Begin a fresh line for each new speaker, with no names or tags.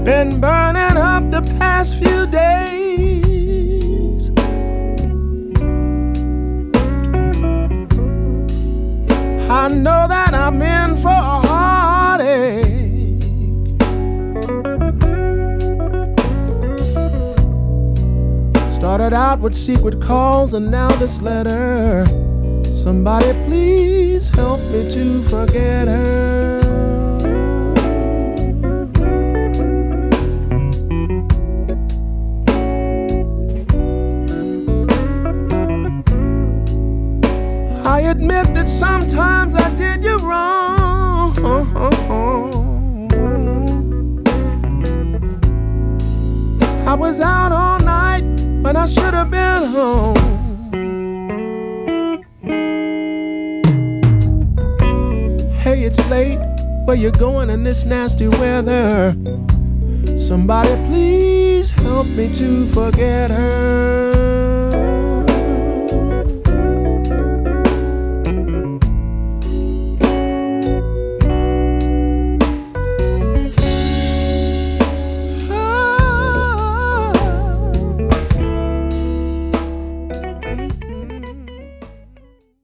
been burning up the past few days. I know that I'm in for a heartache. Started out with secret calls and now this letter. Somebody please help me to forget her. I admit that sometimes I did you wrong. I was out all night when I should have been home. Hey, it's late. Where you going in this nasty weather? Somebody please help me to forget her.